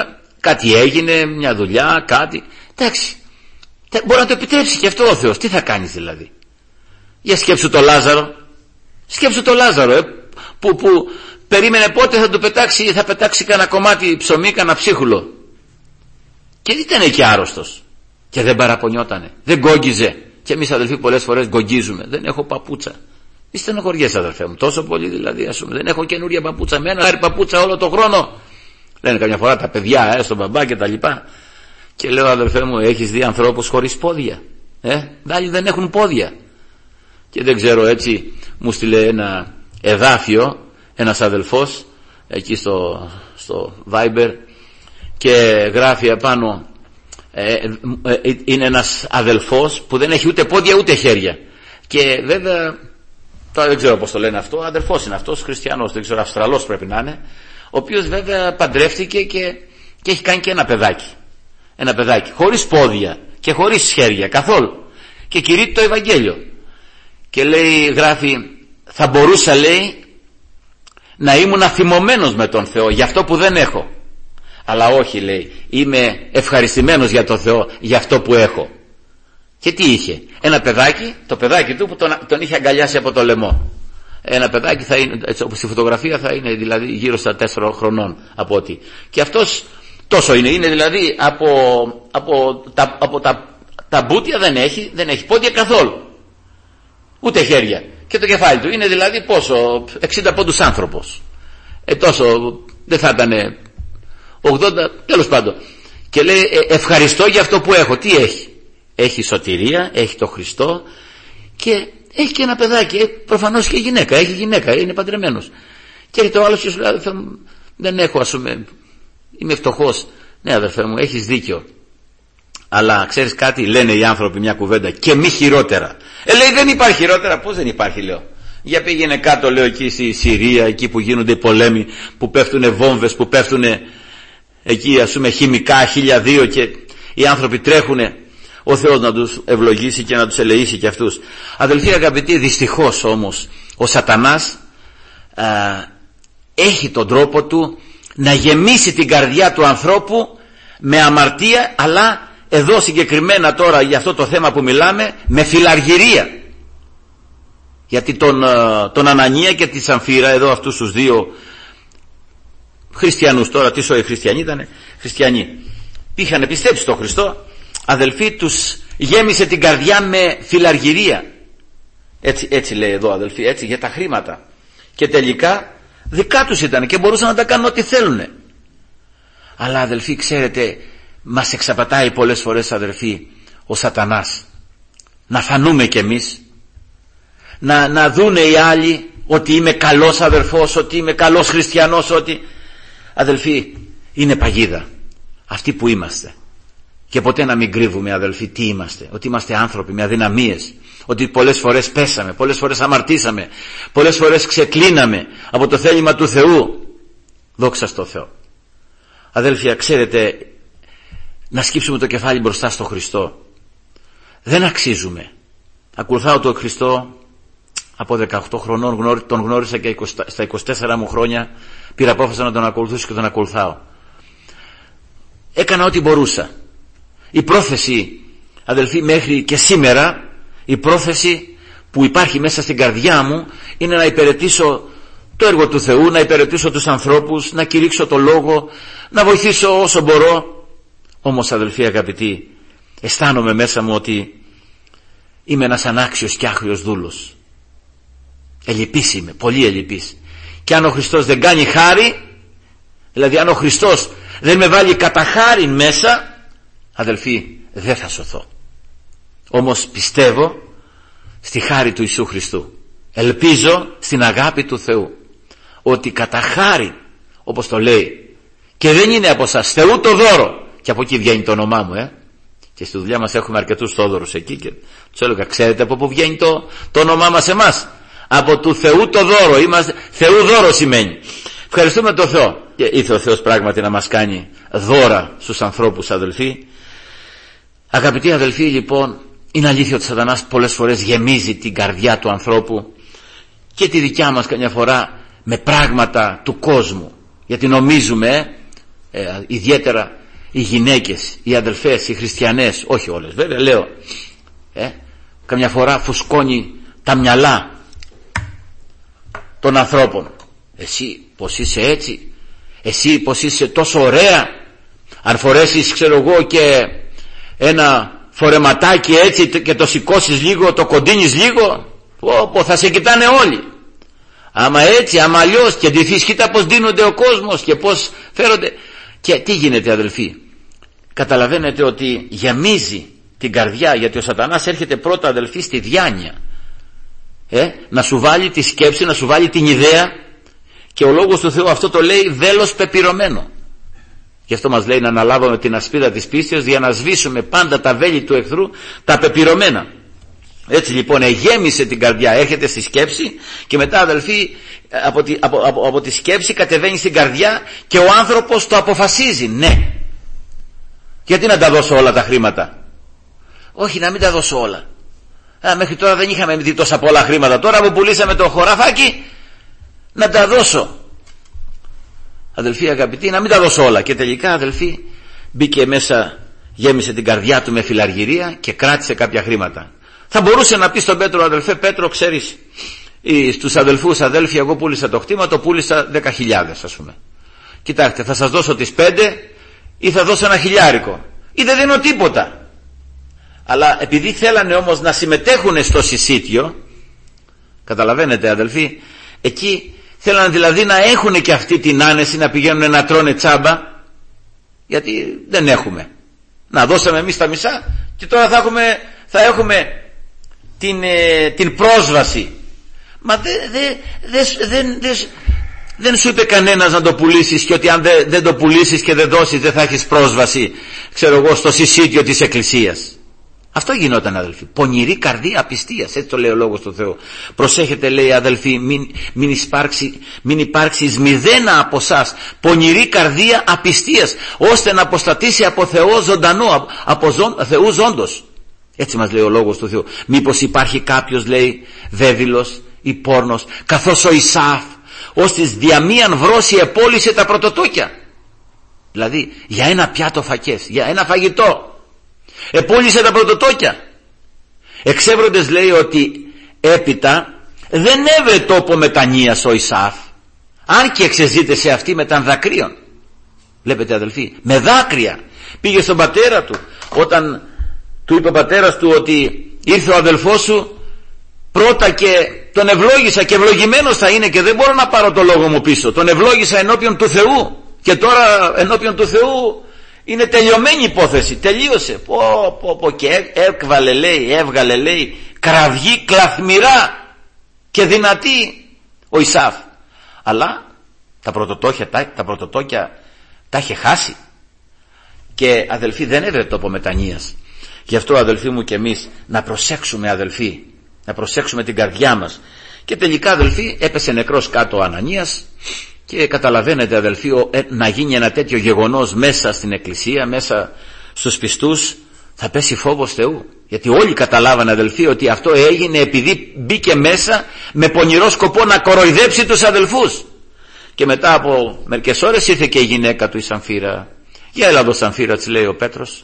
κάτι έγινε, μια δουλειά, κάτι. Εντάξει, μπορεί να το επιτρέψει και αυτό ο Θεός. Τι θα κάνεις δηλαδή? Για σκέψου το Λάζαρο. Σκέψου το Λάζαρο, που περίμενε πότε θα του πετάξει, θα πετάξει κανένα κομμάτι ψωμί, κανένα ψίχουλο. Και ήταν εκεί άρρωστος. Και δεν παραπονιότανε, δεν γκόγγιζε. Και εμείς αδελφοί πολλές φορές γκογγίζουμε. Δεν έχω παπούτσα. Μη στενοχωριέσαι αδελφέ μου, τόσο πολύ δηλαδή, ας πούμε. Δεν έχω καινούρια παπούτσα, με ένα παπούτσα όλο το χρόνο. Λένε καμιά φορά τα παιδιά, στον μπαμπά και τα λοιπά. Και λέω, αδελφέ μου, έχεις δει ανθρώπους χωρίς πόδια? Άλλοι δεν έχουν πόδια. Και δεν ξέρω, έτσι μου στείλε ένα εδάφιο ένας αδελφός εκεί στο Viber και γράφει απάνω, είναι ένας αδελφός που δεν έχει ούτε πόδια ούτε χέρια. Και βέβαια, τώρα δεν ξέρω πώς το λένε αυτό, αδελφός είναι αυτός, χριστιανός, δεν ξέρω, Αυστραλός πρέπει να είναι, ο οποίος βέβαια παντρεύτηκε και έχει κάνει και ένα παιδάκι χωρίς πόδια και χωρίς χέρια καθόλου, και κηρύττει το Ευαγγέλιο. Και λέει, γράφει, θα μπορούσα, λέει, να ήμουν θυμωμένος με τον Θεό για αυτό που δεν έχω, αλλά όχι, λέει, είμαι ευχαριστημένος για τον Θεό για αυτό που έχω. Και τι είχε? Ένα παιδάκι, το παιδάκι του που τον είχε αγκαλιάσει από το λαιμό. Ένα παιδάκι θα είναι, έτσι όπως στη φωτογραφία, θα είναι δηλαδή γύρω στα 4 χρονών από ό,τι. Και αυτός τόσο είναι δηλαδή από τα μπούτια δεν έχει πόδια καθόλου, ούτε χέρια. Και το κεφάλι του είναι δηλαδή πόσο, 60 πόντους άνθρωπος. Τόσο δεν θα ήταν 80, τέλος πάντων. Και λέει, ευχαριστώ για αυτό που έχω. Τι έχει? Έχει σωτηρία, έχει το Χριστό και έχει και ένα παιδάκι, προφανώς και γυναίκα, έχει γυναίκα, είναι παντρεμένος. Και έχει το άλλο και σου λέει, δεν έχω, ας πούμε, είμαι φτωχός. Ναι αδερφέ μου, έχεις δίκιο, αλλά ξέρεις κάτι, λένε οι άνθρωποι μια κουβέντα, και μη χειρότερα. Λέει, δεν υπάρχει χειρότερα. Πώς δεν υπάρχει, λέω? Για πήγαινε κάτω, λέω, εκεί στη Συρία, εκεί που γίνονται οι πολέμοι, που πέφτουν βόμβες, που πέφτουν εκεί, ας πούμε, χημικά 1002, και οι άνθρωποι τρέχουνε. Ο Θεός να τους ευλογήσει και να τους ελεήσει και αυτούς. Αδελφοί αγαπητοί, δυστυχώς όμως ο Σατανάς έχει τον τρόπο του να γεμίσει την καρδιά του ανθρώπου με αμαρτία, αλλά εδώ συγκεκριμένα τώρα για αυτό το θέμα που μιλάμε, με φιλαργυρία. Γιατί τον Ανανία και τη Σαμφίρα, εδώ αυτούς τους δύο χριστιανούς, τώρα τι σοϊ χριστιανοί ήτανε, χριστιανοί, είχαν πιστέψει στον Χριστό, αδελφοί, τους γέμισε την καρδιά με φιλαργυρία. Έτσι λέει εδώ, αδελφοί, έτσι, για τα χρήματα. Και τελικά δικά τους ήταν και μπορούσαν να τα κάνουν ό,τι θέλουν. Αλλά αδελφοί, ξέρετε, μας εξαπατάει πολλές φορές, αδελφοί, ο Σατανάς. Να φανούμε κι εμείς, να δούνε οι άλλοι ότι είμαι καλός αδελφός, ότι είμαι καλός χριστιανός, ότι... Αδελφοί, είναι παγίδα αυτοί που είμαστε. Και ποτέ να μην κρύβουμε, αδελφοί, τι είμαστε. Ότι είμαστε άνθρωποι με αδυναμίες. Ότι πολλές φορές πέσαμε, πολλές φορές αμαρτήσαμε, πολλές φορές ξεκλίναμε από το θέλημα του Θεού. Δόξα στο Θεό. Αδέλφια, ξέρετε, να σκύψουμε το κεφάλι μπροστά στο Χριστό. Δεν αξίζουμε. Ακολουθάω τον Χριστό από 18 χρονών, τον γνώρισα και στα 24 μου χρόνια πήρα απόφαση να τον ακολουθήσω και τον ακολουθάω. Έκανα ό,τι μπορούσα. Η πρόθεση, αδελφοί, μέχρι και σήμερα, η πρόθεση που υπάρχει μέσα στην καρδιά μου είναι να υπηρετήσω το έργο του Θεού, να υπηρετήσω τους ανθρώπους, να κηρύξω το λόγο, να βοηθήσω όσο μπορώ. Όμως, αδελφοί αγαπητοί, αισθάνομαι μέσα μου ότι είμαι ένας ανάξιος και άχριος δούλος. Ελλειπής είμαι, πολύ ελλειπής. Και αν ο Χριστός δεν κάνει χάρη, δηλαδή αν ο Χριστός δεν με βάλει κατά χάριν μέσα, αδελφοί, δεν θα σωθώ. Όμως πιστεύω στη χάρη του Ιησού Χριστού. Ελπίζω στην αγάπη του Θεού, ότι κατά χάρη, όπως το λέει, και δεν είναι από σας, Θεού το δώρο, και από εκεί βγαίνει το όνομά μου, και στη δουλειά μας έχουμε αρκετούς Θόδωρους εκεί, και τους έλεγα, ξέρετε από πού βγαίνει το όνομά μας εμάς? Από του Θεού το δώρο. Είμαστε, Θεού δώρο σημαίνει. Ευχαριστούμε τον Θεό. Και ήρθε ο Θεός πράγματι να μας κάνει δώρα στους ανθρώπους, αδελφοί. Αγαπητοί αδελφοί, λοιπόν, είναι αλήθεια ότι ο Σατανάς πολλές φορές γεμίζει την καρδιά του ανθρώπου και τη δικιά μας καμιά φορά με πράγματα του κόσμου. Γιατί νομίζουμε, ιδιαίτερα οι γυναίκες, οι αδελφές, οι χριστιανές, όχι όλες βέβαια, λέω, καμιά φορά φουσκώνει τα μυαλά των ανθρώπων. Εσύ πως είσαι έτσι, εσύ πως είσαι τόσο ωραία, αν φορέσεις ξέρω εγώ και ένα φορεματάκι έτσι και το σηκώσεις λίγο, το κοντίνεις λίγο, θα σε κοιτάνε όλοι. Άμα έτσι, άμα αλλιώς, και ντυθείς, κοίτα πως δίνονται ο κόσμος και πως φέρονται. Και τι γίνεται αδελφοί, καταλαβαίνετε ότι γεμίζει την καρδιά, γιατί ο σατανάς έρχεται πρώτα αδελφοί στη διάνοια, να σου βάλει τη σκέψη, να σου βάλει την ιδέα, και ο Λόγος του Θεού αυτό το λέει βέλος πεπυρωμένο. Γι' αυτό μας λέει να αναλάβουμε την ασπίδα της πίστεως για να σβήσουμε πάντα τα βέλη του εχθρού, τα πεπυρωμένα. Έτσι λοιπόν γέμισε την καρδιά, έρχεται στη σκέψη και μετά αδελφοί από τη σκέψη κατεβαίνει στην καρδιά και ο άνθρωπος το αποφασίζει. Ναι, γιατί να τα δώσω όλα τα χρήματα? Όχι, να μην τα δώσω όλα. Μέχρι τώρα δεν είχαμε δει τόσα πολλά χρήματα, τώρα που πουλήσαμε το χωράφάκι να τα δώσω. Αδελφοί αγαπητοί, να μην τα δώσω όλα. Και τελικά αδελφοί μπήκε μέσα, γέμισε την καρδιά του με φιλαργυρία και κράτησε κάποια χρήματα. Θα μπορούσε να πει στον Πέτρο, αδελφέ Πέτρο, ξέρεις, στους αδελφούς, αδέλφοι, εγώ πούλησα το κτήμα, το πούλησα 10.000 ας πούμε. Κοιτάξτε, θα σας δώσω τις 5 ή θα δώσω 1.000 ή δεν δίνω τίποτα. Αλλά επειδή θέλανε όμως να συμμετέχουν στο συσίτιο, καταλαβαίνετε αδελφοί, εκεί θέλανε δηλαδή να έχουν και αυτή την άνεση να πηγαίνουν να τρώνε τσάμπα, γιατί δεν έχουμε. Να δώσαμε εμείς τα μισά και τώρα θα έχουμε την πρόσβαση. Μα δεν σου είπε κανένας να το πουλήσεις, και ότι αν δεν το πουλήσεις και δεν δώσεις δεν θα έχεις πρόσβαση, ξέρω εγώ, στο συσίτιο της Εκκλησίας. Αυτό γινόταν αδελφοί, πονηρή καρδία απιστίας, έτσι το λέει ο Λόγος του Θεού. Προσέχετε, λέει αδελφοί, μην υπάρξει εις μηδένα από εσάς πονηρή καρδία απιστίας, ώστε να αποστατήσει από Θεό ζωντανό, από Θεού ζώντος. Έτσι μας λέει ο Λόγος του Θεού. Μήπως υπάρχει κάποιος, λέει, βέβηλος ή πόρνος, καθώς ο Ισαύ ως της διαμίαν βρώση επόλυσε τα πρωτοτόκια. Δηλαδή για ένα πιάτο φακές, για ένα φαγητό επόλυσε τα πρωτοτόκια. Εξέβροντες, λέει, ότι έπειτα δεν έβρε τόπο μετανοίας ο Ισαύ, αν και εξεζήτησε αυτή με τα δακρύων. Βλέπετε αδελφοί, με δάκρυα πήγε στον πατέρα του, όταν του είπε ο πατέρας του ότι ήρθε ο αδελφός σου πρώτα και τον ευλόγησα και ευλογημένος θα είναι και δεν μπορώ να πάρω το λόγο μου πίσω. Τον ευλόγησα ενώπιον του Θεού και τώρα ενώπιον του Θεού είναι τελειωμένη υπόθεση, τελείωσε. Και έβγαλε λέει κραυγή κλαθμυρά και δυνατή ο Ισαύ. Αλλά τα πρωτοτόκια τα είχε χάσει. Και αδελφοί δεν έβρε τόπο μετανοίας. Γι' αυτό αδελφοί μου και εμείς να προσέξουμε αδελφοί, να προσέξουμε την καρδιά μας. Και τελικά αδελφοί έπεσε νεκρός κάτω ο Ανανίας. Και καταλαβαίνετε αδελφοί, να γίνει ένα τέτοιο γεγονός μέσα στην Εκκλησία, μέσα στους πιστούς, θα πέσει φόβος Θεού. Γιατί όλοι καταλάβανε αδελφοί ότι αυτό έγινε επειδή μπήκε μέσα με πονηρό σκοπό να κοροϊδέψει τους αδελφούς. Και μετά από μερικές ώρες ήρθε και η γυναίκα του η Σαμφίρα. Για έλα εδώ Σαμφίρα, της λέει ο Πέτρος.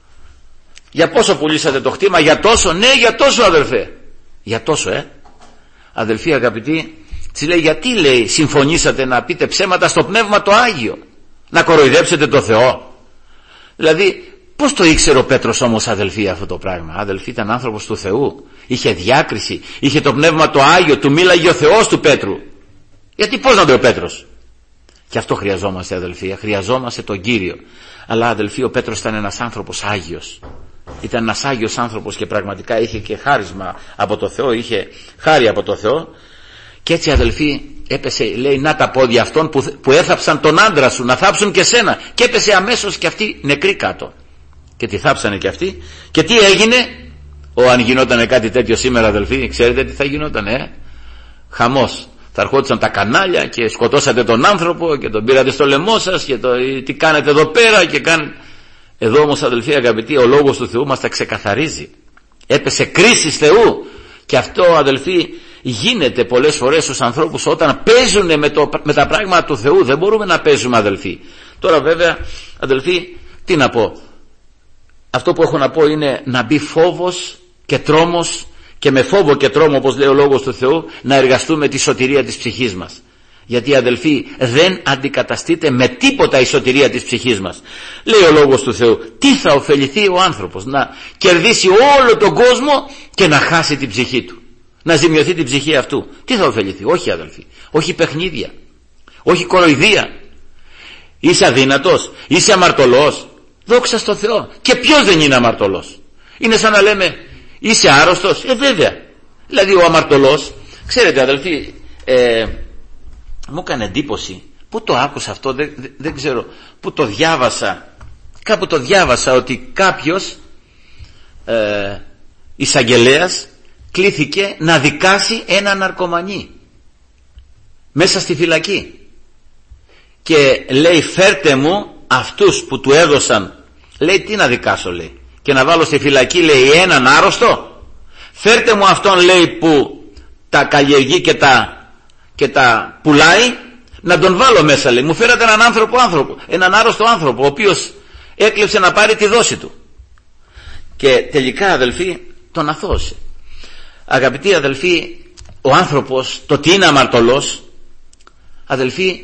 Για πόσο πουλήσατε το κτήμα? Για τόσο? Ναι, για τόσο αδελφέ. Για τόσο αδελφοί αγαπητοί, της λέει, γιατί λέει συμφωνήσατε να πείτε ψέματα στο Πνεύμα το Άγιο, να κοροϊδέψετε το Θεό? Δηλαδή πώς το ήξερε ο Πέτρος όμως αδελφοί αυτό το πράγμα? Αδελφοί, ήταν άνθρωπος του Θεού, είχε διάκριση, είχε το Πνεύμα το Άγιο, του μίλαγε ο Θεός του Πέτρου. Γιατί πώς να το ο Πέτρος? Και αυτό χρειαζόμαστε αδελφοί, χρειαζόμαστε τον Κύριο. Αλλά αδελφοί, ο Πέτρος ήταν ένας άνθρωπος Άγιος, ήταν ένας Άγιος άνθρωπος και πραγματικά είχε και χάρισμα από το Θεό, είχε χάρη από το Θεό. Και έτσι αδελφοί έπεσε, λέει, να τα πόδια αυτών που έθαψαν τον άντρα σου να θάψουν και σένα. Και έπεσε αμέσως και αυτή νεκρή κάτω. Και τη θάψανε και αυτή. Και τι έγινε? Αν γινόταν κάτι τέτοιο σήμερα αδελφοί, ξέρετε τι θα γινόταν? Χαμός. Θα ερχόντουσαν τα κανάλια και σκοτώσατε τον άνθρωπο και τον πήρατε στο λαιμό σας και τι κάνετε εδώ πέρα και Εδώ όμως αδελφοί αγαπητοί, ο Λόγος του Θεού μας τα ξεκαθαρίζει. Έπεσε κρίση Θεού. Και αυτό αδελφοί γίνεται πολλές φορές στους ανθρώπους όταν παίζουν με τα πράγματα του Θεού. Δεν μπορούμε να παίζουμε αδελφοί. Τώρα βέβαια αδελφοί Τι να πω, αυτό που έχω να πω είναι να μπει φόβος και τρόμος, και με φόβο και τρόμο, όπως λέει ο Λόγος του Θεού, να εργαστούμε τη σωτηρία της ψυχής μας. Γιατί, αδελφοί, δεν αντικαταστείται με τίποτα η σωτηρία της ψυχής μας. Λέει ο Λόγος του Θεού, τι θα ωφεληθεί ο άνθρωπος να κερδίσει όλο τον κόσμο και να χάσει την ψυχή του, να ζημιωθεί την ψυχή αυτού? Τι θα ωφεληθεί? Όχι, αδελφοί, όχι παιχνίδια, όχι κοροϊδία. Είσαι αδύνατος, είσαι αμαρτωλός, δόξα στο Θεό. Και ποιος δεν είναι αμαρτωλός? Είναι σαν να λέμε, είσαι άρρωστος? Βέβαια. Δηλαδή ο αμαρτωλός, ξέρετε, αδελφοί, μου έκανε εντύπωση, πού το άκουσα αυτό, δεν ξέρω, πού το διάβασα, κάπου το διάβασα, ότι κάποιος εισαγγελέας κλήθηκε να δικάσει έναν ναρκωμανή μέσα στη φυλακή, και λέει, φέρτε μου αυτούς που του έδωσαν, λέει, τι να δικάσω, λέει, και να βάλω στη φυλακή, λέει, έναν άρρωστο? Φέρτε μου αυτόν, λέει, που τα καλλιεργεί και τα πουλάει, να τον βάλω μέσα, λέει. Μου φέρατε έναν άρρωστο άνθρωπο, ο οποίος έκλεψε να πάρει τη δόση του. Και τελικά, αδελφοί, τον αθώωσε. Αγαπητοί αδελφοί, ο άνθρωπος, το τι είναι αμαρτωλός, αδελφοί,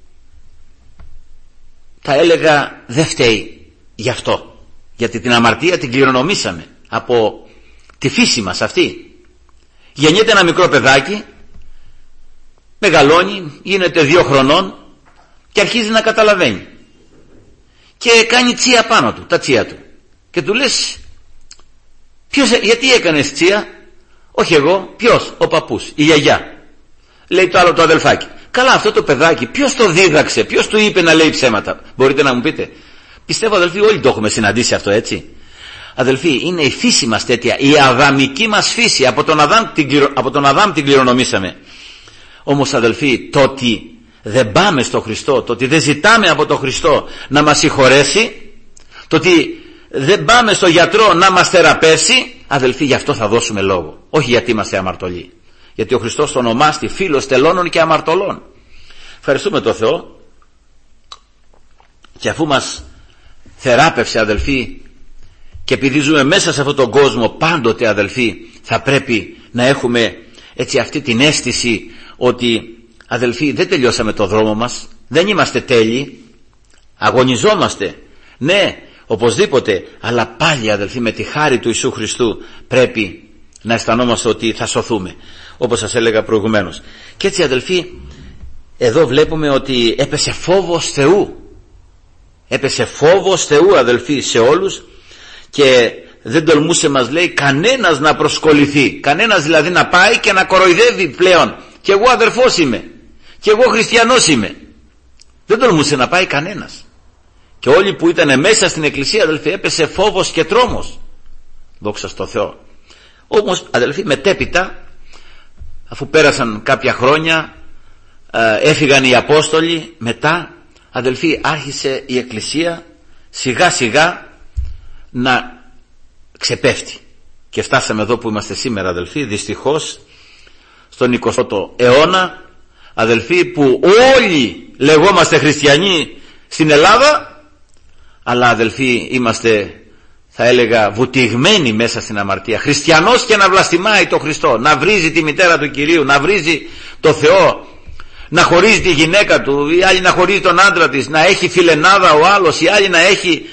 θα έλεγα δεν φταίει γι' αυτό, γιατί την αμαρτία την κληρονομήσαμε από τη φύση μας αυτή. Γεννιέται ένα μικρό παιδάκι, μεγαλώνει, γίνεται 2 χρονών και αρχίζει να καταλαβαίνει και κάνει τσία πάνω του, τα τσία του, και του λες, γιατί έκανες τσία? Όχι εγώ. Ποιος? Ο παππούς, η γιαγιά. Λέει το άλλο το αδελφάκι. Καλά, αυτό το παιδάκι ποιος το δίδαξε, ποιος του είπε να λέει ψέματα? Μπορείτε να μου πείτε? Πιστεύω, αδελφοί, όλοι το έχουμε συναντήσει αυτό, έτσι. Αδελφοί, είναι η φύση μας τέτοια, η αδαμική μας φύση. Από τον Αδάμ την κληρονομήσαμε. Όμως, αδελφοί, το ότι δεν πάμε στο Χριστό, το ότι δεν ζητάμε από τον Χριστό να μας συγχωρέσει, το ότι δεν πάμε στο γιατρό να μας θεραπεύσει, αδελφοί, γι' αυτό θα δώσουμε λόγο. Όχι γιατί είμαστε αμαρτωλοί. Γιατί ο Χριστός το ονομάστη φίλος τελώνων και αμαρτωλών. Ευχαριστούμε τον Θεό, και αφού μας θεράπευσε, αδελφοί, και επειδή ζούμε μέσα σε αυτόν τον κόσμο, πάντοτε, αδελφοί, θα πρέπει να έχουμε έτσι αυτή την αίσθηση ότι, αδελφοί, δεν τελειώσαμε το δρόμο μας, δεν είμαστε τέλειοι, αγωνιζόμαστε, ναι, οπωσδήποτε, αλλά πάλι, αδελφοί, με τη χάρη του Ιησού Χριστού πρέπει να αισθανόμαστε ότι θα σωθούμε, όπως σας έλεγα προηγουμένως. Και έτσι, αδελφοί, εδώ βλέπουμε ότι έπεσε φόβος Θεού. Έπεσε φόβος Θεού, αδελφοί, σε όλους, και δεν τολμούσε, μας λέει, κανένας να προσκοληθεί. Κανένας δηλαδή να πάει και να κοροϊδεύει πλέον. Και εγώ αδερφός είμαι, και εγώ χριστιανός είμαι. Δεν τολμούσε να πάει κανένας. Και όλοι που ήταν μέσα στην εκκλησία, αδελφοί, έπεσε φόβος και τρόμος. Δόξα στο Θεό. Όμως, αδελφοί, μετέπειτα, αφού πέρασαν κάποια χρόνια, έφυγαν οι Απόστολοι, μετά, αδελφοί, άρχισε η εκκλησία σιγά σιγά να ξεπέφτει, και φτάσαμε εδώ που είμαστε σήμερα, αδελφοί, δυστυχώς στον 20ο αιώνα, αδελφοί, που όλοι λεγόμαστε χριστιανοί στην Ελλάδα, αλλά, αδελφοί, είμαστε, θα έλεγα, βουτυγμένοι μέσα στην αμαρτία. Χριστιανός και να βλαστημάει το Χριστό, να βρίζει τη μητέρα του Κυρίου, να βρίζει το Θεό, να χωρίζει τη γυναίκα του, η άλλη να χωρίζει τον άντρα της, να έχει φιλενάδα ο άλλος, η άλλη να έχει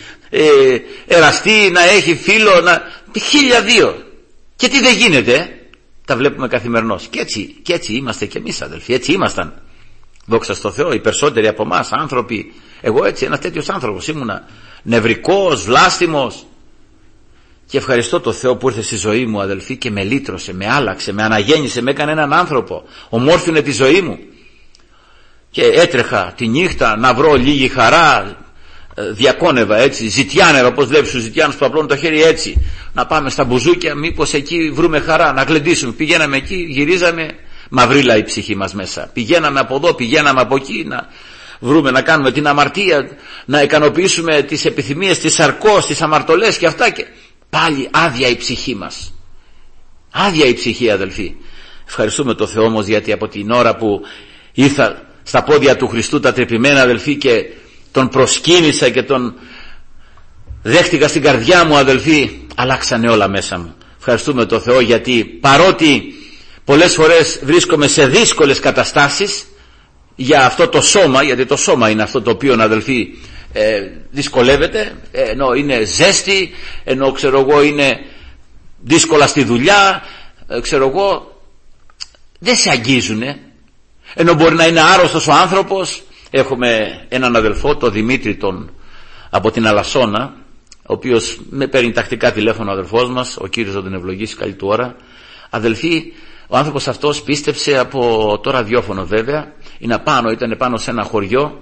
εραστή, να έχει φίλο, να... 1002. Και τι δεν γίνεται, τα βλέπουμε καθημερινώς. Και έτσι είμαστε κι εμείς, αδελφοί, έτσι ήμασταν. Δόξα στο Θεό, οι περισσότεροι από εμάς άνθρωποι. Εγώ έτσι, ένας τέτοιος άνθρωπος ήμουνα, νευρικός, βλάστημος. Και ευχαριστώ το Θεό που ήρθε στη ζωή μου, αδελφοί, και με λύτρωσε, με άλλαξε, με αναγέννησε, με έκανε έναν άνθρωπο, ομόρφινε τη ζωή μου. Και έτρεχα τη νύχτα να βρω λίγη χαρά, διακόνευα έτσι, ζητιάνερα, όπως βλέπεις τους ζητιάνους που απλώνουν το χέρι έτσι, να πάμε στα μπουζούκια, μήπως εκεί βρούμε χαρά, να γλεντήσουμε. Πηγαίναμε εκεί, γυρίζαμε, μαυρίλα η ψυχή μας μέσα. Πηγαίναμε από εδώ, πηγαίναμε από εκεί, να βρούμε, να κάνουμε την αμαρτία, να ικανοποιήσουμε τις επιθυμίες της σαρκός, τις αμαρτωλές και αυτά, και πάλι άδεια η ψυχή μας. Άδεια η ψυχή, αδελφοί. Ευχαριστούμε το Θεό όμως, γιατί από την ώρα που ήρθα στα πόδια του Χριστού τα τρυπημένα, αδελφοί, και τον προσκύνησα και τον δέχτηκα στην καρδιά μου, αδελφοί, αλλάξανε όλα μέσα μου. Ευχαριστούμε τον Θεό, γιατί παρότι πολλές φορές βρίσκομαι σε δύσκολες καταστάσεις για αυτό το σώμα, γιατί το σώμα είναι αυτό το οποίο, αδελφοί, δυσκολεύεται, ενώ είναι ζέστη, ενώ ξέρω εγώ είναι δύσκολα στη δουλειά, ξέρω εγώ, δεν σε αγγίζουνε, ενώ μπορεί να είναι άρρωστος ο άνθρωπος. Έχουμε έναν αδελφό, τον Δημήτρη, από την Αλασσόνα, ο οποίος με παίρνει τακτικά τηλέφωνο, ο αδελφός μας, ο Κύριος να τον ευλογήσει, καλή του ώρα. Αδελφοί, ο άνθρωπος αυτός πίστεψε από το ραδιόφωνο, βέβαια, ήταν πάνω σε ένα χωριό,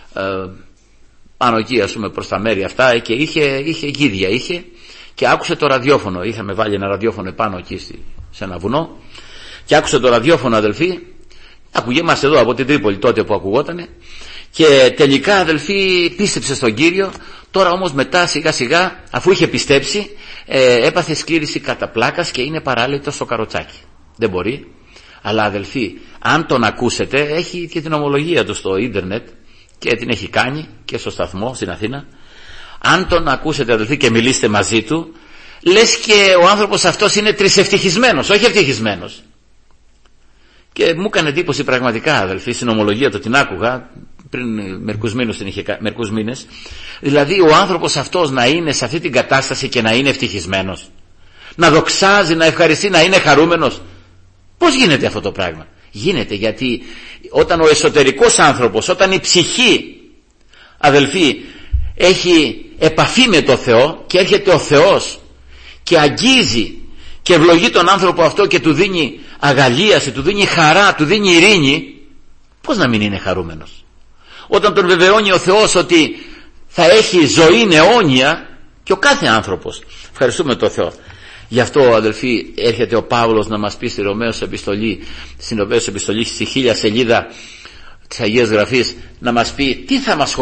πάνω εκεί, ας πούμε, προς τα μέρη αυτά, και είχε γίδια, και άκουσε το ραδιόφωνο. Είχαμε βάλει ένα ραδιόφωνο πάνω εκεί σε ένα βουνό, και άκουσε το ραδιόφωνο, αδελφοί. Ακουγέμαστε εδώ από την Τρίπολη τότε που ακουγότανε, και τελικά, αδελφοί, πίστεψε στον Κύριο. Τώρα όμως μετά σιγά σιγά, αφού είχε πιστέψει, έπαθε σκλήρηση κατά πλάκας και είναι παράλυτο στο καροτσάκι. Δεν μπορεί. Αλλά, αδελφοί, αν τον ακούσετε, έχει και την ομολογία του στο ίντερνετ και την έχει κάνει και στο σταθμό στην Αθήνα. Αν τον ακούσετε, αδελφοί, και μιλήσετε μαζί του, λες και ο άνθρωπος αυτός είναι τρισευτυχισμένος, όχι ευτυχισμένος. Και μου έκανε εντύπωση πραγματικά, αδελφοί, στην ομολογία του, την άκουγα πριν μερικούς μήνες. Δηλαδή ο άνθρωπος αυτός να είναι σε αυτή την κατάσταση και να είναι ευτυχισμένος, να δοξάζει, να ευχαριστεί, να είναι χαρούμενος. Πώς γίνεται αυτό το πράγμα? Γίνεται γιατί όταν ο εσωτερικός άνθρωπος, όταν η ψυχή, αδελφοί, έχει επαφή με το Θεό και έρχεται ο Θεός και αγγίζει και ευλογεί τον άνθρωπο αυτό και του δίνει αγαλίαση, του δίνει χαρά, του δίνει ειρήνη, πώς να μην είναι χαρούμενος? Όταν τον βεβαιώνει ο Θεός ότι θα έχει ζωή αιώνια, και ο κάθε άνθρωπος. Ευχαριστούμε τον Θεό. Γι' αυτό, αδελφοί, έρχεται ο Παύλος να μας πει στη Ρωμαίους επιστολή, στην Ρωμαίους επιστολή, στη 1000 σελίδα της Αγίας Γραφής, να μας πει τι θα μας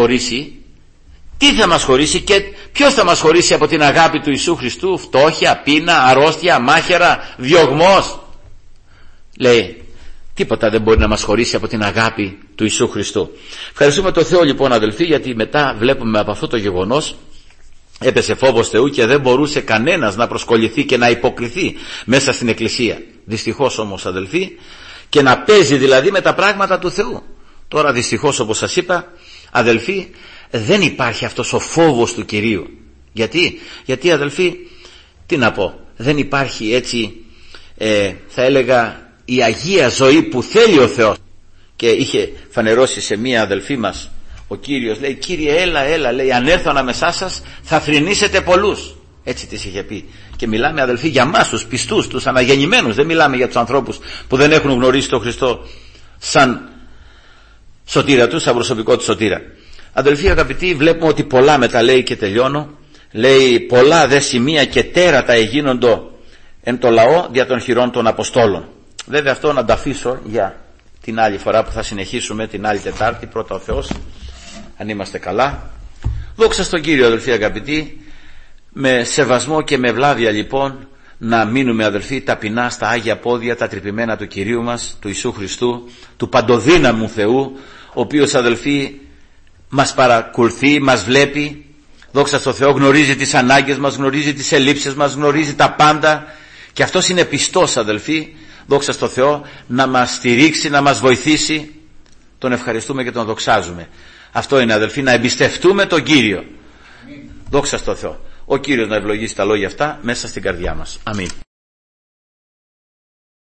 χωρίσει και ποιος θα μας χωρίσει από την αγάπη του Ιησού Χριστού? Φτώχεια, πείνα, αρρώστια, μάχαιρα, διωγμός? Λέει, τίποτα δεν μπορεί να μας χωρίσει από την αγάπη του Ιησού Χριστού. Ευχαριστούμε τον Θεό, λοιπόν, αδελφοί, γιατί μετά βλέπουμε από αυτό το γεγονός έπεσε φόβος Θεού και δεν μπορούσε κανένας να προσκοληθεί και να υποκριθεί μέσα στην Εκκλησία. Δυστυχώς όμως, αδελφοί, και να παίζει δηλαδή με τα πράγματα του Θεού. Τώρα δυστυχώς, όπως σας είπα, αδελφοί, δεν υπάρχει αυτός ο φόβος του Κυρίου. Γιατί, αδελφοί, τι να πω, δεν υπάρχει έτσι, θα έλεγα, η Αγία ζωή που θέλει ο Θεός. Και είχε φανερώσει σε μία αδελφή μας ο Κύριος, λέει, Κύριε, έλα, λέει, αν έρθω ανάμεσά σας θα θρηνήσετε πολλούς. Έτσι της είχε πει. Και μιλάμε, αδελφοί, για μας τους πιστούς, τους αναγεννημένους. Δεν μιλάμε για τους ανθρώπους που δεν έχουν γνωρίσει τον Χριστό σαν σωτήρα τους, σαν προσωπικό του σωτήρα. Αδελφοί αγαπητοί, βλέπουμε ότι πολλά μετά, λέει, και τελειώνω, λέει, πολλά δε σημεία και τέρατα εγίνοντο εν το λαό δια των χειρών των Αποστόλων. Βέβαια αυτό να το αφήσω για την άλλη φορά που θα συνεχίσουμε την άλλη Τετάρτη, πρώτα ο Θεός, αν είμαστε καλά. Δόξα στον Κύριο, αδελφοί αγαπητοί, με σεβασμό και με ευλάβεια, λοιπόν, να μείνουμε, αδελφοί, ταπεινά στα Άγια πόδια, τα τρυπημένα του Κυρίου μας, του Ιησού Χριστού, του παντοδύναμου Θεού, ο οποίος, αδελφοί, μας παρακολουθεί, μας βλέπει. Δόξα στον Θεό, γνωρίζει τις ανάγκες μας, γνωρίζει τις ελλείψεις μας, γνωρίζει τα πάντα, και αυτός είναι πιστός, αδελφοί, δόξα στον Θεό, να μας στηρίξει, να μας βοηθήσει. Τον ευχαριστούμε και τον δοξάζουμε. Αυτό είναι, αδελφοί, να εμπιστευτούμε τον Κύριο. Δόξα στον Θεό. Ο Κύριος να ευλογήσει τα λόγια αυτά μέσα στην καρδιά μας. Αμήν.